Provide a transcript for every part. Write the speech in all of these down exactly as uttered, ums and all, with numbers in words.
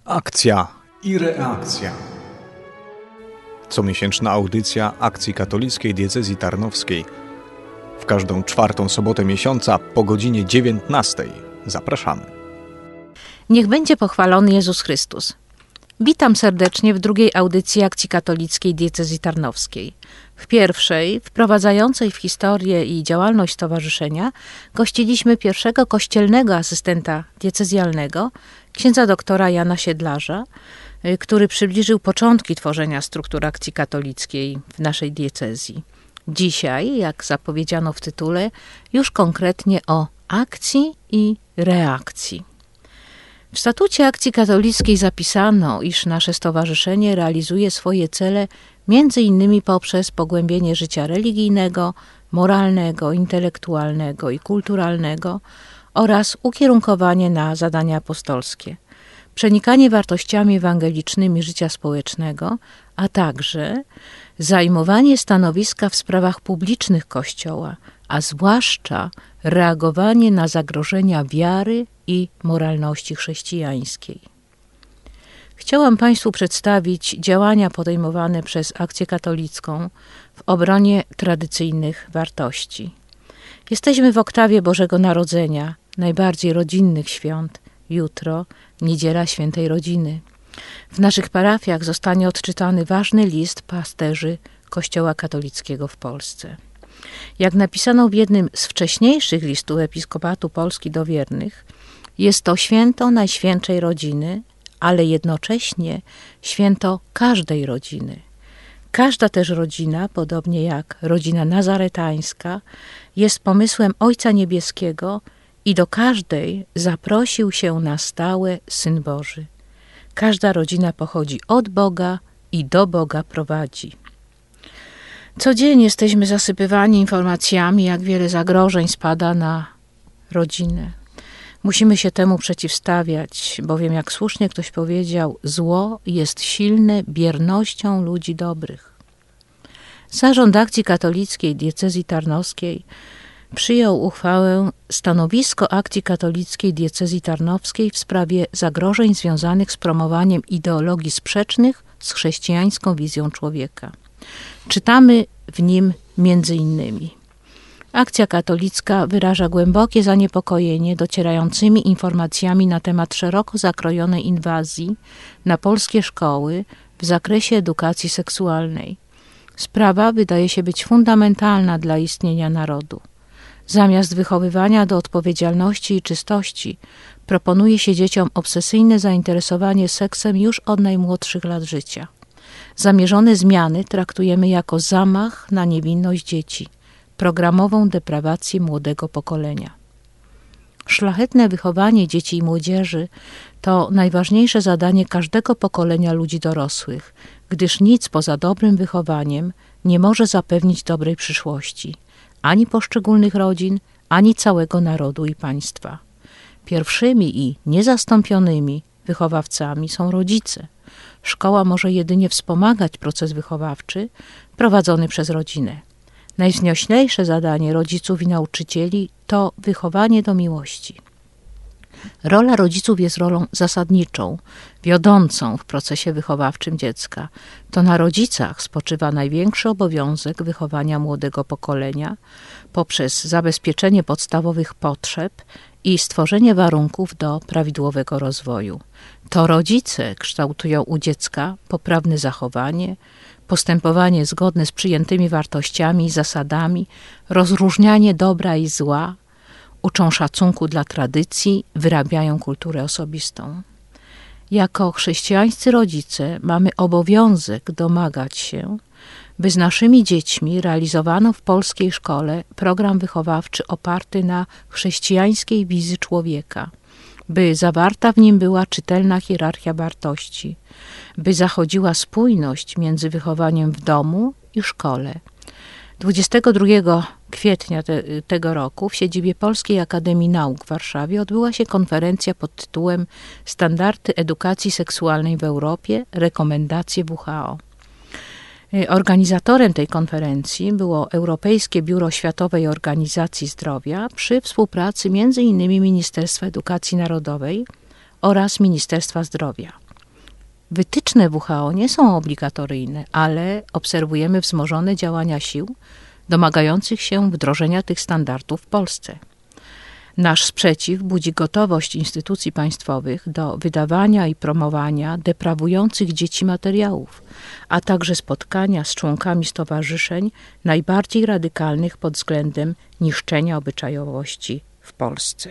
Akcja i reakcja. Comiesięczna audycja Akcji Katolickiej Diecezji Tarnowskiej. W każdą czwartą sobotę miesiąca po godzinie dziewiętnastej. Zapraszamy. Niech będzie pochwalony Jezus Chrystus. Witam serdecznie w drugiej audycji Akcji Katolickiej Diecezji Tarnowskiej. W pierwszej, wprowadzającej w historię i działalność stowarzyszenia, gościliśmy pierwszego kościelnego asystenta diecezjalnego, księdza doktora Jana Siedlarza, który przybliżył początki tworzenia struktur Akcji Katolickiej w naszej diecezji. Dzisiaj, jak zapowiedziano w tytule, już konkretnie o akcji i reakcji. W statucie Akcji Katolickiej zapisano, iż nasze stowarzyszenie realizuje swoje cele między innymi poprzez pogłębienie życia religijnego, moralnego, intelektualnego i kulturalnego oraz ukierunkowanie na zadania apostolskie, przenikanie wartościami ewangelicznymi życia społecznego, a także zajmowanie stanowiska w sprawach publicznych Kościoła, a zwłaszcza reagowanie na zagrożenia wiary i moralności chrześcijańskiej. Chciałam Państwu przedstawić działania podejmowane przez Akcję Katolicką w obronie tradycyjnych wartości. Jesteśmy w oktawie Bożego Narodzenia, najbardziej rodzinnych świąt, jutro Niedziela Świętej Rodziny. W naszych parafiach zostanie odczytany ważny list pasterzy Kościoła katolickiego w Polsce. Jak napisano w jednym z wcześniejszych listów Episkopatu Polski do wiernych, jest to święto Najświętszej Rodziny, ale jednocześnie święto każdej rodziny. Każda też rodzina, podobnie jak rodzina nazaretańska, jest pomysłem Ojca Niebieskiego i do każdej zaprosił się na stałe Syn Boży. Każda rodzina pochodzi od Boga i do Boga prowadzi. Codziennie jesteśmy zasypywani informacjami, jak wiele zagrożeń spada na rodzinę. Musimy się temu przeciwstawiać, bowiem jak słusznie ktoś powiedział, zło jest silne biernością ludzi dobrych. Zarząd Akcji Katolickiej Diecezji Tarnowskiej przyjął uchwałę Stanowisko Akcji Katolickiej Diecezji Tarnowskiej w sprawie zagrożeń związanych z promowaniem ideologii sprzecznych z chrześcijańską wizją człowieka. Czytamy w nim między innymi: Akcja Katolicka wyraża głębokie zaniepokojenie docierającymi informacjami na temat szeroko zakrojonej inwazji na polskie szkoły w zakresie edukacji seksualnej. Sprawa wydaje się być fundamentalna dla istnienia narodu. Zamiast wychowywania do odpowiedzialności i czystości, proponuje się dzieciom obsesyjne zainteresowanie seksem już od najmłodszych lat życia. Zamierzone zmiany traktujemy jako zamach na niewinność dzieci, programową deprawację młodego pokolenia. Szlachetne wychowanie dzieci i młodzieży to najważniejsze zadanie każdego pokolenia ludzi dorosłych, gdyż nic poza dobrym wychowaniem nie może zapewnić dobrej przyszłości ani poszczególnych rodzin, ani całego narodu i państwa. Pierwszymi i niezastąpionymi wychowawcami są rodzice. Szkoła może jedynie wspomagać proces wychowawczy prowadzony przez rodzinę. Najwznioślejsze zadanie rodziców i nauczycieli to wychowanie do miłości. Rola rodziców jest rolą zasadniczą, wiodącą w procesie wychowawczym dziecka. To na rodzicach spoczywa największy obowiązek wychowania młodego pokolenia poprzez zabezpieczenie podstawowych potrzeb i stworzenie warunków do prawidłowego rozwoju. To rodzice kształtują u dziecka poprawne zachowanie, postępowanie zgodne z przyjętymi wartościami i zasadami, rozróżnianie dobra i zła, uczą szacunku dla tradycji, wyrabiają kulturę osobistą. Jako chrześcijańscy rodzice mamy obowiązek domagać się, by z naszymi dziećmi realizowano w polskiej szkole program wychowawczy oparty na chrześcijańskiej wizji człowieka, by zawarta w nim była czytelna hierarchia wartości, by zachodziła spójność między wychowaniem w domu i szkole. dwudziestego drugiego kwietnia te, tego roku w siedzibie Polskiej Akademii Nauk w Warszawie odbyła się konferencja pod tytułem Standardy edukacji seksualnej w Europie, rekomendacje W H O. Organizatorem tej konferencji było Europejskie Biuro Światowej Organizacji Zdrowia przy współpracy między innymi Ministerstwa Edukacji Narodowej oraz Ministerstwa Zdrowia. Wytyczne W H O nie są obligatoryjne, ale obserwujemy wzmożone działania sił domagających się wdrożenia tych standardów w Polsce. Nasz sprzeciw budzi gotowość instytucji państwowych do wydawania i promowania deprawujących dzieci materiałów, a także spotkania z członkami stowarzyszeń najbardziej radykalnych pod względem niszczenia obyczajowości w Polsce.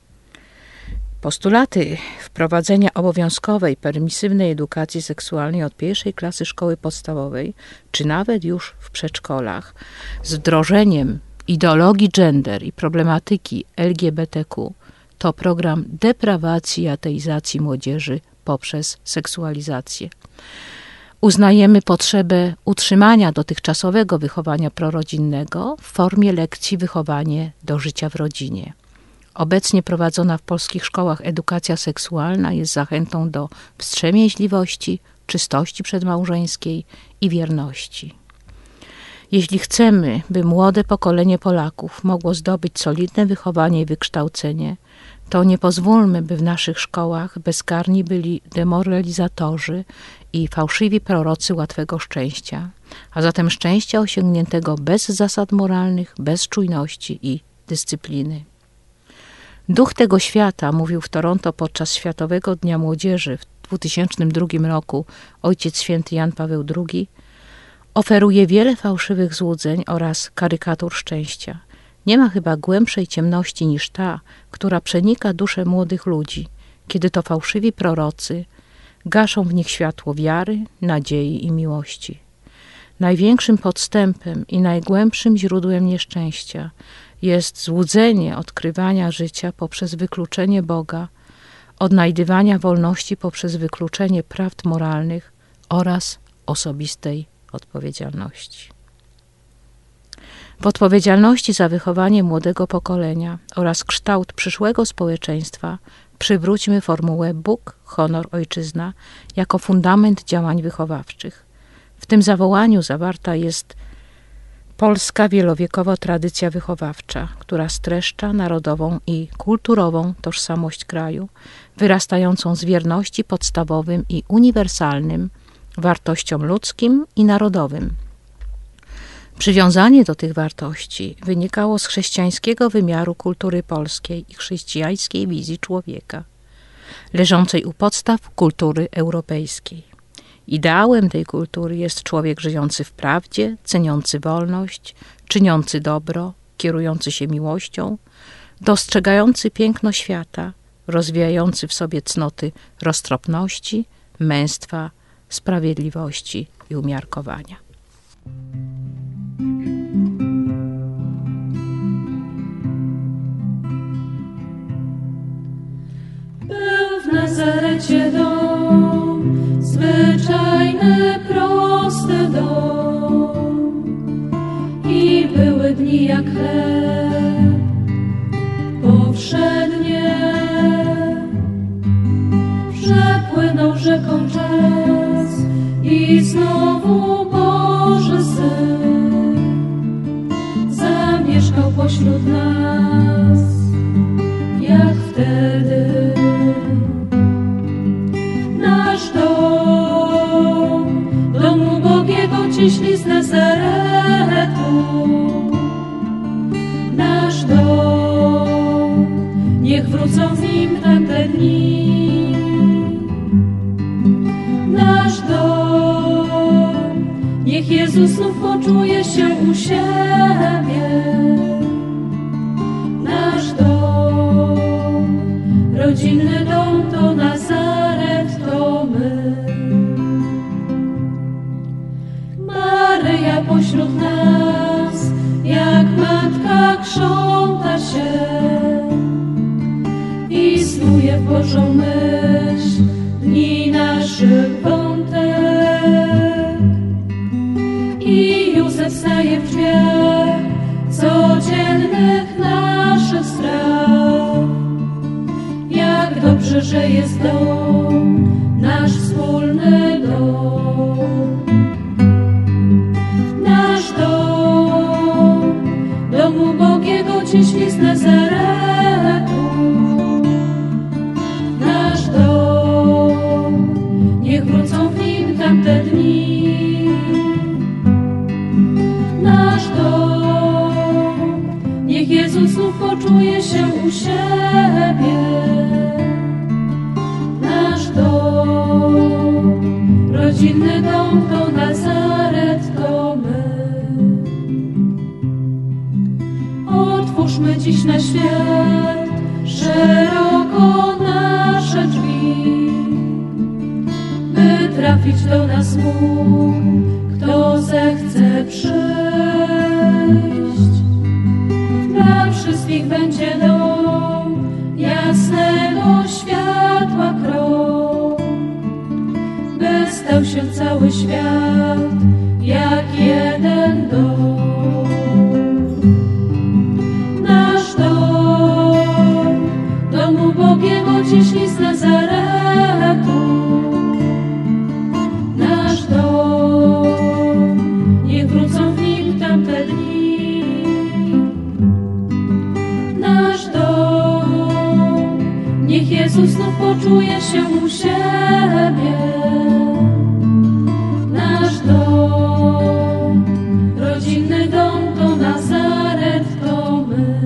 Postulaty wprowadzenia obowiązkowej, permisywnej edukacji seksualnej od pierwszej klasy szkoły podstawowej, czy nawet już w przedszkolach, z wdrożeniem ideologii gender i problematyki L G B T Q, to program deprawacji i ateizacji młodzieży poprzez seksualizację. Uznajemy potrzebę utrzymania dotychczasowego wychowania prorodzinnego w formie lekcji wychowanie do życia w rodzinie. Obecnie prowadzona w polskich szkołach edukacja seksualna jest zachętą do wstrzemięźliwości, czystości przedmałżeńskiej i wierności. Jeśli chcemy, by młode pokolenie Polaków mogło zdobyć solidne wychowanie i wykształcenie, to nie pozwólmy, by w naszych szkołach bezkarni byli demoralizatorzy i fałszywi prorocy łatwego szczęścia, a zatem szczęścia osiągniętego bez zasad moralnych, bez czujności i dyscypliny. Duch tego świata, mówił w Toronto podczas Światowego Dnia Młodzieży w dwa tysiące drugim roku Ojciec Święty Jan Paweł drugi, oferuje wiele fałszywych złudzeń oraz karykatur szczęścia. Nie ma chyba głębszej ciemności niż ta, która przenika duszę młodych ludzi, kiedy to fałszywi prorocy gaszą w nich światło wiary, nadziei i miłości. Największym podstępem i najgłębszym źródłem nieszczęścia jest złudzenie odkrywania życia poprzez wykluczenie Boga, odnajdywania wolności poprzez wykluczenie prawd moralnych oraz osobistej odpowiedzialności. W odpowiedzialności za wychowanie młodego pokolenia oraz kształt przyszłego społeczeństwa przywróćmy formułę Bóg, honor, ojczyzna jako fundament działań wychowawczych. W tym zawołaniu zawarta jest polska wielowiekowa tradycja wychowawcza, która streszcza narodową i kulturową tożsamość kraju, wyrastającą z wierności podstawowym i uniwersalnym wartościom ludzkim i narodowym. Przywiązanie do tych wartości wynikało z chrześcijańskiego wymiaru kultury polskiej i chrześcijańskiej wizji człowieka, leżącej u podstaw kultury europejskiej. Ideałem tej kultury jest człowiek żyjący w prawdzie, ceniący wolność, czyniący dobro, kierujący się miłością, dostrzegający piękno świata, rozwijający w sobie cnoty roztropności, męstwa, sprawiedliwości i umiarkowania. Był w Nazarecie dom, zwyczajny, prosty dom, i były dni jak chleb powszednie, przepłynął rzeką czas i znowu Boży Syn zamieszkał pośród nas, jak wtedy. Nasz dom, domu Bogiego ciśli z Nazaretu. Nasz dom, niech wrócą z nim tamte dni. Nasz dom, niech Jezus znów poczuje się u siebie. Nasz dom, rodzinny dom to Nazaret, to my. Maryja pośród nas, jak matka krząta się i snuje w Bożą myśl dni naszych wątek. I Józef staje w drzwiach codziennych naszych spraw. Jak dobrze, że jest dom, nasz wspólny dom. Nasz dom, domu Bogiego ciśli z Nazaretu. Nasz dom, niech wróci dni. Nasz dom, niech Jezus znów poczuje się u siebie. Nasz dom, rodzinny dom to Nazaret, to my. Otwórzmy dziś na świat szeroko nasze drzwi, by trafić do nas mógł, kto zechce przyjść. Dla wszystkich będzie dom jasnego światła krok, by stał się cały świat jak jeden dom. Nasz dom, dom ubogiego dziś list Nazaretu. Nasz dom, niech wrócą w nim tamte dni. Nasz dom, niech Jezus znów poczuje się u siebie. Nasz dom, rodzinny dom to Nazaret, to my.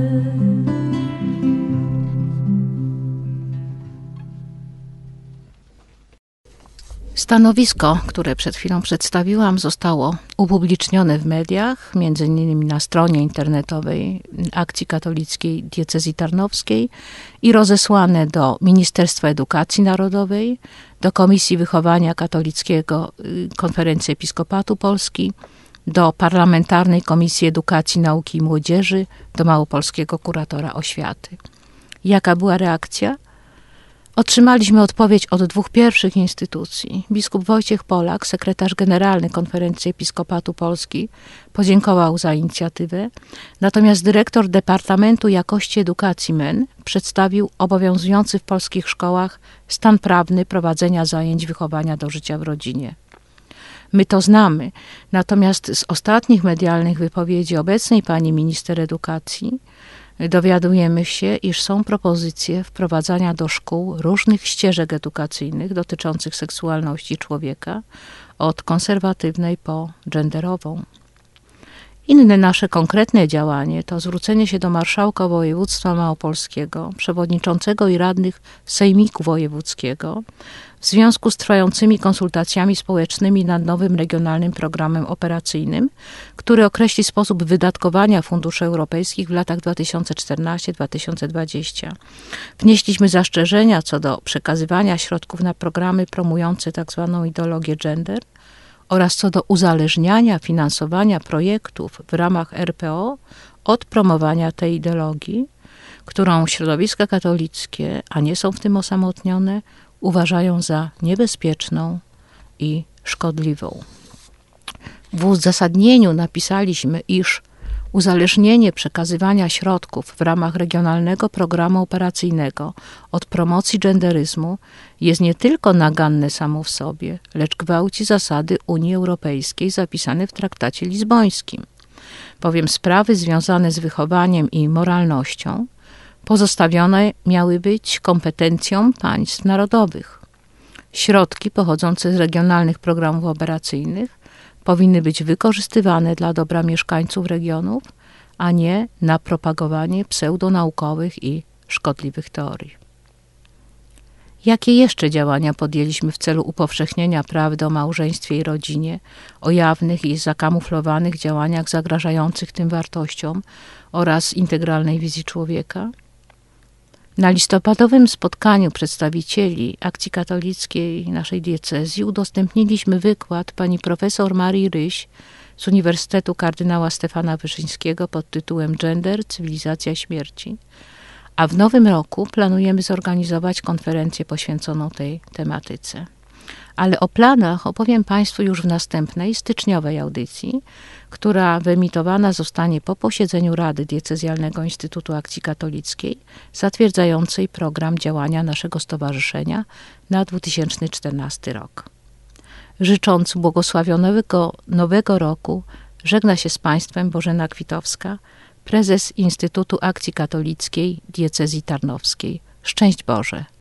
Stanowisko, które przed chwilą przedstawiłam, zostało upublicznione w mediach, między innymi na stronie internetowej Akcji Katolickiej Diecezji Tarnowskiej i rozesłane do Ministerstwa Edukacji Narodowej, do Komisji Wychowania Katolickiego Konferencji Episkopatu Polski, do Parlamentarnej Komisji Edukacji, Nauki i Młodzieży, do Małopolskiego Kuratora Oświaty. Jaka była reakcja? Otrzymaliśmy odpowiedź od dwóch pierwszych instytucji. Biskup Wojciech Polak, sekretarz generalny Konferencji Episkopatu Polski, podziękował za inicjatywę, natomiast dyrektor Departamentu Jakości Edukacji M E N przedstawił obowiązujący w polskich szkołach stan prawny prowadzenia zajęć wychowania do życia w rodzinie. My to znamy, natomiast z ostatnich medialnych wypowiedzi obecnej pani minister edukacji dowiadujemy się, iż są propozycje wprowadzania do szkół różnych ścieżek edukacyjnych dotyczących seksualności człowieka, od konserwatywnej po genderową. Inne nasze konkretne działanie to zwrócenie się do marszałka województwa małopolskiego, przewodniczącego i radnych Sejmiku Wojewódzkiego w związku z trwającymi konsultacjami społecznymi nad nowym regionalnym programem operacyjnym, który określi sposób wydatkowania funduszy europejskich w latach dwa tysiące czternastym do dwa tysiące dwudziestego. Wnieśliśmy zastrzeżenia co do przekazywania środków na programy promujące tzw. ideologię gender oraz co do uzależniania finansowania projektów w ramach R P O od promowania tej ideologii, którą środowiska katolickie, a nie są w tym osamotnione, uważają za niebezpieczną i szkodliwą. W uzasadnieniu napisaliśmy, iż uzależnienie przekazywania środków w ramach regionalnego programu operacyjnego od promocji genderyzmu jest nie tylko naganne samo w sobie, lecz gwałci zasady Unii Europejskiej zapisane w traktacie lizbońskim. Bowiem sprawy związane z wychowaniem i moralnością pozostawione miały być kompetencją państw narodowych. Środki pochodzące z regionalnych programów operacyjnych powinny być wykorzystywane dla dobra mieszkańców regionów, a nie na propagowanie pseudonaukowych i szkodliwych teorii. Jakie jeszcze działania podjęliśmy w celu upowszechnienia prawdy o małżeństwie i rodzinie, o jawnych i zakamuflowanych działaniach zagrażających tym wartościom oraz integralnej wizji człowieka? Na listopadowym spotkaniu przedstawicieli Akcji Katolickiej naszej diecezji udostępniliśmy wykład pani profesor Marii Ryś z Uniwersytetu Kardynała Stefana Wyszyńskiego pod tytułem Gender, cywilizacja śmierci. A w nowym roku planujemy zorganizować konferencję poświęconą tej tematyce. Ale o planach opowiem Państwu już w następnej, styczniowej audycji, która wyemitowana zostanie po posiedzeniu Rady Diecezjalnego Instytutu Akcji Katolickiej, zatwierdzającej program działania naszego stowarzyszenia na dwa tysiące czternasty rok. Życząc błogosławionego nowego roku, żegna się z Państwem Bożena Kwitowska, prezes Instytutu Akcji Katolickiej Diecezji Tarnowskiej. Szczęść Boże!